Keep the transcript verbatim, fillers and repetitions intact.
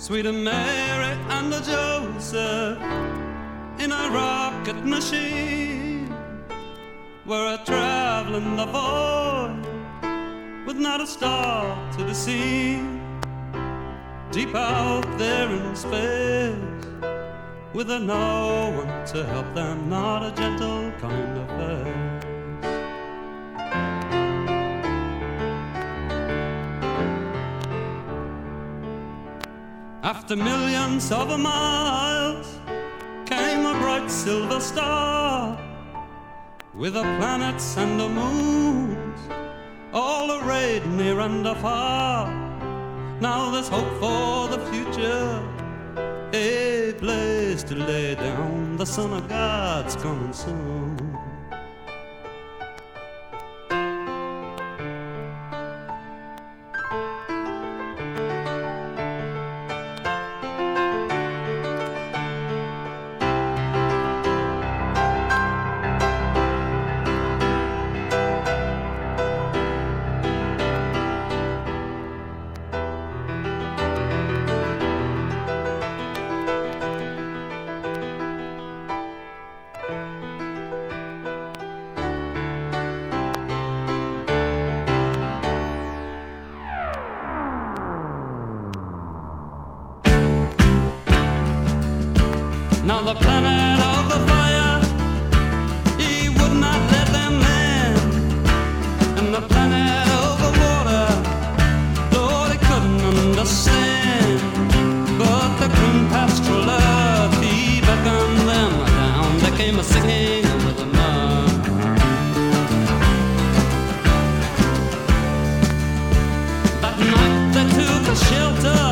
Sweet Mary and a Joseph in a rocket machine were a traveling the void with not a star to be seen. Deep out there in space, with a no one to help them, not a gentle kind of face. After millions of miles came a bright silver star, with the planets and the moons all arrayed near and afar. Now there's hope for the future, a place to lay down. The Son of God's coming soon. Now the planet of the fire, he would not let them land. And the planet of the water, Lord, he couldn't understand. But the green pastoral earth, he beckoned them down. There came a singing over the mud. That night they took a shelter